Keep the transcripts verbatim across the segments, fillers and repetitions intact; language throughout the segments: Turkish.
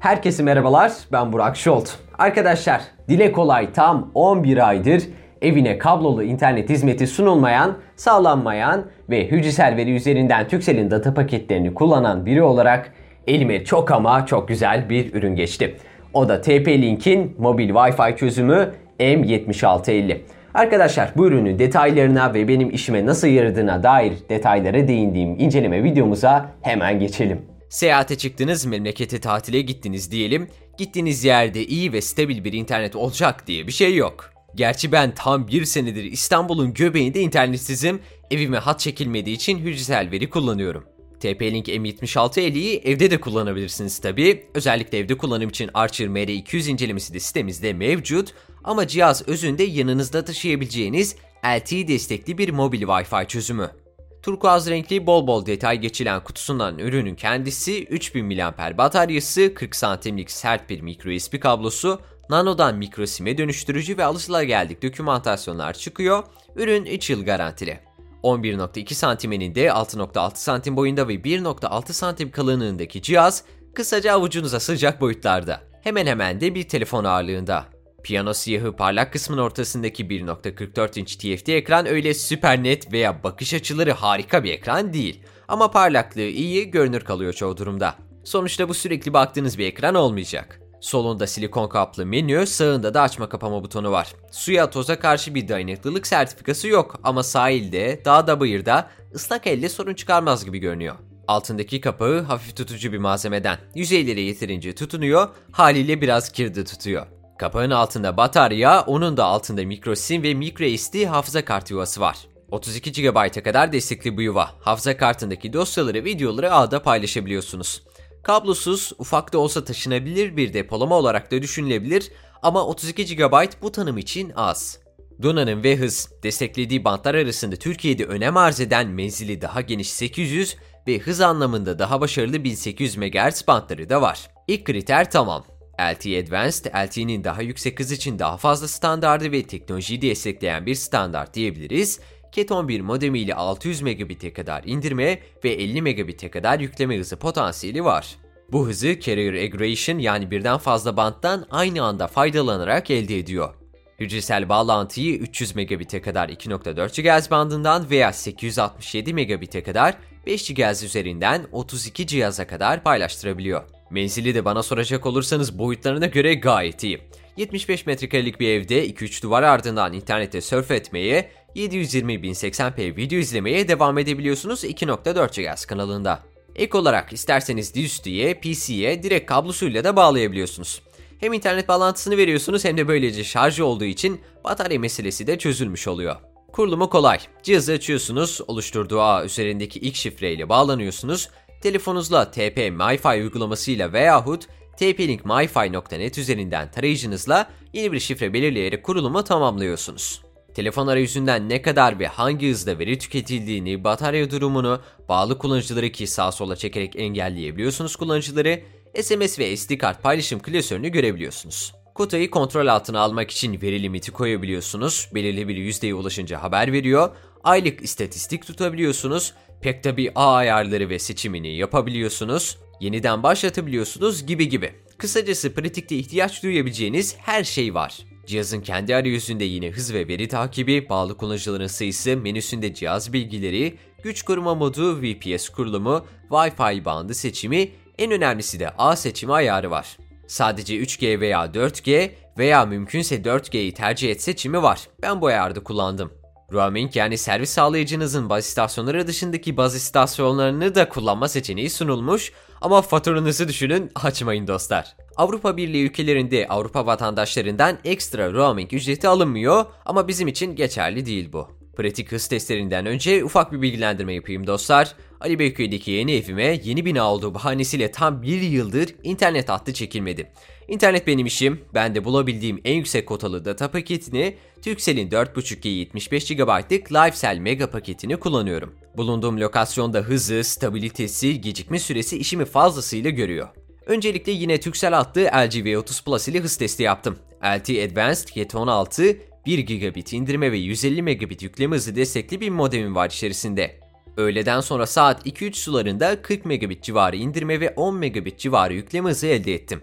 Herkese merhabalar, ben Burak Şolt. Arkadaşlar, dile kolay tam on bir aydır evine kablolu internet hizmeti sunulmayan, sağlanmayan ve hücresel veri üzerinden Turkcell'in data paketlerini kullanan biri olarak elime çok ama çok güzel bir ürün geçti. O da T P-Link'in mobil Wi-Fi çözümü M yetmiş altı elli. Arkadaşlar, bu ürünün detaylarına ve benim işime nasıl yaradığına dair detaylara değindiğim inceleme videomuza hemen geçelim. Seyahate çıktınız, memlekete tatile gittiniz diyelim. Gittiğiniz yerde iyi ve stabil bir internet olacak diye bir şey yok. Gerçi ben tam bir senedir İstanbul'un göbeğinde internetsizim. Evime hat çekilmediği için hücresel veri kullanıyorum. T P-Link M yetmiş altı elliyi evde de kullanabilirsiniz tabii. Özellikle evde kullanım için Archer M R iki yüz incelemesi de sitemizde mevcut. Ama cihaz özünde yanınızda taşıyabileceğiniz L T E destekli bir mobil Wi-Fi çözümü. Turkuaz renkli bol bol detay geçilen kutusundan ürünün kendisi, üç bin miliamper bataryası, kırk santimlik sert bir micro U S B kablosu, nanodan mikro SIM'e dönüştürücü ve alışılageldik dokümantasyonlar çıkıyor. Ürün üç yıl garantili. on bir nokta iki santim eninde, altı nokta altı santim boyunda ve bir nokta altı santim kalınlığındaki cihaz, kısaca avucunuza sığacak boyutlarda. Hemen hemen de bir telefon ağırlığında. Piyano siyahı parlak kısmın ortasındaki bir nokta kırk dört inç T F T ekran öyle süper net veya bakış açıları harika bir ekran değil. Ama parlaklığı iyi, görünür kalıyor çoğu durumda. Sonuçta bu sürekli baktığınız bir ekran olmayacak. Solunda silikon kaplı menü, sağında da açma kapama butonu var. Suya, toza karşı bir dayanıklılık sertifikası yok ama sahilde, dağda, bayırda ıslak elle sorun çıkarmaz gibi görünüyor. Altındaki kapağı hafif tutucu bir malzemeden. Yüzeylere yeterince tutunuyor, haliyle biraz kirli tutuyor. Kapağın altında batarya, onun da altında micro SIM ve micro S D hafıza kart yuvası var. otuz iki gigabayta kadar destekli bu yuva. Hafıza kartındaki dosyaları, videoları ağda paylaşabiliyorsunuz. Kablosuz, ufak da olsa taşınabilir bir depolama olarak da düşünülebilir ama otuz iki gigabayt bu tanım için az. Donanım ve hız, desteklediği bantlar arasında Türkiye'de önem arz eden menzili daha geniş sekiz yüz ve hız anlamında daha başarılı bin sekiz yüz megahertz bantları da var. İlk kriter tamam. L T E Advanced, L T E'nin daha yüksek hız için daha fazla standardı ve teknolojiyi destekleyen bir standart diyebiliriz. Cat on bir modemiyle altı yüz megabit'e kadar indirme ve elli megabit'e kadar yükleme hızı potansiyeli var. Bu hızı Carrier Aggregation yani birden fazla banttan aynı anda faydalanarak elde ediyor. Hücresel bağlantıyı üç yüz megabit'e kadar iki nokta dört gigahertz bandından veya sekiz yüz altmış yedi megabit'e kadar beş gigahertz üzerinden otuz iki cihaza kadar paylaştırabiliyor. Menzili de bana soracak olursanız boyutlarına göre gayet iyi. yetmiş beş metrekarelik bir evde iki üç duvar ardından internette surf etmeye, yedi yüz yirmi bin seksen p video izlemeye devam edebiliyorsunuz iki nokta dört gigahertz kanalında. Ek olarak isterseniz dizüstüye, P C'ye direkt kablosuyla da bağlayabiliyorsunuz. Hem internet bağlantısını veriyorsunuz hem de böylece şarjı olduğu için batarya meselesi de çözülmüş oluyor. Kurulumu kolay. Cihazı açıyorsunuz, oluşturduğu ağ üzerindeki ilk şifreyle bağlanıyorsunuz. Telefonunuzla T P MiFi uygulamasıyla veyahut T P Link MiFi nokta net üzerinden tarayıcınızla yeni bir şifre belirleyerek kurulumu tamamlıyorsunuz. Telefon arayüzünden ne kadar ve hangi hızda veri tüketildiğini, batarya durumunu, bağlı kullanıcıları ki sağa sola çekerek engelleyebiliyorsunuz kullanıcıları, S M S ve S D kart paylaşım klasörünü görebiliyorsunuz. Kutuyu kontrol altına almak için veri limiti koyabiliyorsunuz, belirli bir yüzdeye ulaşınca haber veriyor, aylık istatistik tutabiliyorsunuz, pek tabi ağ ayarları ve seçimini yapabiliyorsunuz, yeniden başlatabiliyorsunuz gibi gibi. Kısacası pratikte ihtiyaç duyabileceğiniz her şey var. Cihazın kendi arayüzünde yine hız ve veri takibi, bağlı kullanıcıların sayısı, menüsünde cihaz bilgileri, güç koruma modu, V P S kurulumu, Wi-Fi bandı seçimi, en önemlisi de ağ seçimi ayarı var. Sadece üç G veya dört G veya mümkünse dört G'yi tercih et seçimi var. Ben bu ayarda kullandım. Roaming yani servis sağlayıcınızın baz istasyonları dışındaki baz istasyonlarını da kullanma seçeneği sunulmuş ama faturanızı düşünün, açmayın dostlar. Avrupa Birliği ülkelerinde Avrupa vatandaşlarından ekstra roaming ücreti alınmıyor ama bizim için geçerli değil bu. Pratik hız testlerinden önce ufak bir bilgilendirme yapayım dostlar. Ali Beyköy'deki yeni evime yeni bina olduğu bahanesiyle tam bir yıldır internet hattı çekilmedi. İnternet benim işim, ben de bulabildiğim en yüksek kotalı data paketini, Turkcell'in dört buçuk G yetmiş beş gigabaytlık LiveCell Mega paketini kullanıyorum. Bulunduğum lokasyonda hızı, stabilitesi, gecikme süresi işimi fazlasıyla görüyor. Öncelikle yine Turkcell hattı L G V otuz Plus ile hız testi yaptım. L T E Advanced Cat on altı, bir gigabit indirme ve yüz elli megabit yükleme hızı destekli bir modemim var içerisinde. Öğleden sonra saat iki üç sularında kırk megabit civarı indirme ve on megabit civarı yükleme hızı elde ettim.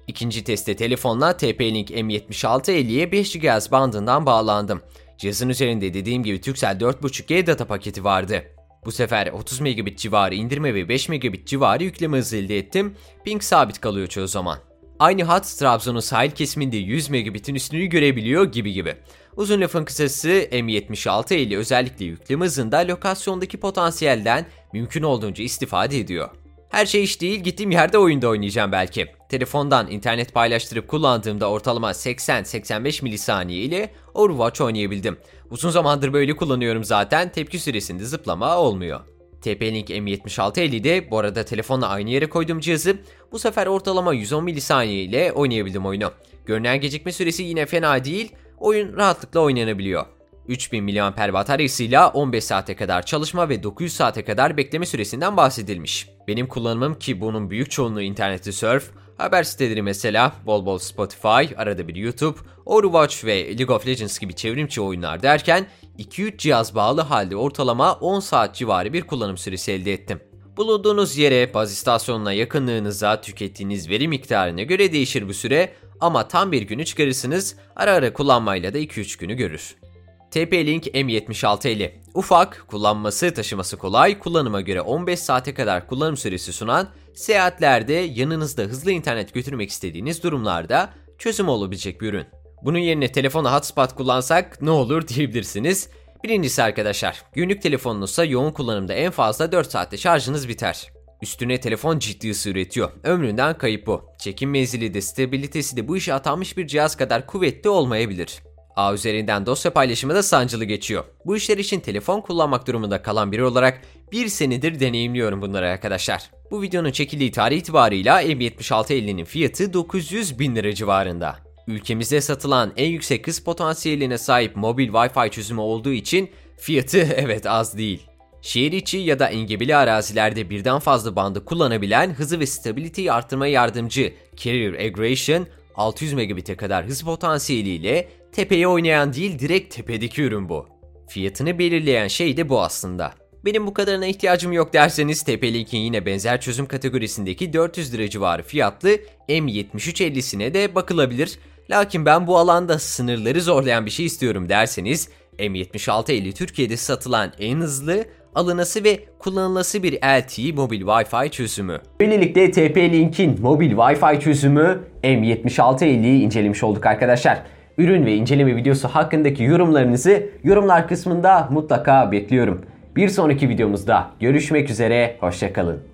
İkinci testte telefonla T P-Link M yetmiş altı elliye beş gigahertz bandından bağlandım. Cihazın üzerinde dediğim gibi Turkcell dört buçuk G data paketi vardı. Bu sefer otuz megabit civarı indirme ve beş megabit civarı yükleme hızı elde ettim. Ping sabit kalıyor çoğu zaman. Aynı hat Trabzon'un sahil kesiminde yüz megabitin üstünü görebiliyor gibi gibi. Uzun lafın kısası M yetmiş altı elli özellikle yükleme hızında lokasyondaki potansiyelden mümkün olduğunca istifade ediyor. Her şey iş değil, gittiğim yerde oyunda oynayacağım belki. Telefondan internet paylaştırıp kullandığımda ortalama seksen seksen beş milisaniye ile Overwatch oynayabildim. Uzun zamandır böyle kullanıyorum zaten, tepki süresinde zıplama olmuyor. T P-Link M yetmiş altı ellide bu arada telefonla aynı yere koyduğum cihazı bu sefer ortalama yüz on milisaniye ile oynayabildim oyunu. Görünen gecikme süresi yine fena değil, oyun rahatlıkla oynanabiliyor. üç bin miliamper bataryasıyla on beş saate kadar çalışma ve dokuz yüz saate kadar bekleme süresinden bahsedilmiş. Benim kullanımım, ki bunun büyük çoğunluğu internette surf, haber siteleri mesela, bol bol Spotify, arada bir YouTube, Overwatch ve League of Legends gibi çevrimçi oyunlar derken iki üç cihaz bağlı halde ortalama on saat civarı bir kullanım süresi elde ettim. Bulunduğunuz yere, baz istasyonuna yakınlığınıza, tükettiğiniz veri miktarına göre değişir bu süre ama tam bir günü çıkarırsınız, ara ara kullanmayla da iki üç günü görür. T P-Link M yetmiş altı elli ufak, kullanması taşıması kolay, kullanıma göre on beş saate kadar kullanım süresi sunan, seyahatlerde yanınızda hızlı internet götürmek istediğiniz durumlarda çözüm olabilecek bir ürün. Bunun yerine telefona hotspot kullansak ne olur diyebilirsiniz. Birincisi arkadaşlar, günlük telefonunuzsa yoğun kullanımda en fazla dört saatte şarjınız biter. Üstüne telefon ciddi ısı üretiyor. Ömründen kayıp bu. Çekim menzili de stabilitesi de bu işe atanmış bir cihaz kadar kuvvetli olmayabilir. Ağ üzerinden dosya paylaşımı da sancılı geçiyor. Bu işler için telefon kullanmak durumunda kalan biri olarak bir senedir deneyimliyorum bunları arkadaşlar. Bu videonun çekildiği tarih itibarıyla M yetmiş altı ellinin fiyatı dokuz yüz bin lira civarında. Ülkemizde satılan en yüksek hız potansiyeline sahip mobil Wi-Fi çözümü olduğu için fiyatı evet az değil. Şehir içi ya da engebeli arazilerde birden fazla bandı kullanabilen, hızı ve stabiliteyi artırmaya yardımcı Carrier Aggregation, altı yüz megabit'e kadar hız potansiyeliyle tepeye oynayan değil, direkt tepedeki ürün bu. Fiyatını belirleyen şey de bu aslında. Benim bu kadarına ihtiyacım yok derseniz T P-Link'in yine benzer çözüm kategorisindeki dört yüz lira civarı fiyatlı M yetmiş üç ellisine de bakılabilir. Lakin ben bu alanda sınırları zorlayan bir şey istiyorum derseniz M yetmiş altı elli Türkiye'de satılan en hızlı, alınası ve kullanılası bir L T E mobil Wi-Fi çözümü. Böylelikle T P-Link'in mobil Wi-Fi çözümü M yetmiş altı elliyi incelemiş olduk arkadaşlar. Ürün ve inceleme videosu hakkındaki yorumlarınızı yorumlar kısmında mutlaka bekliyorum. Bir sonraki videomuzda görüşmek üzere, hoşça kalın.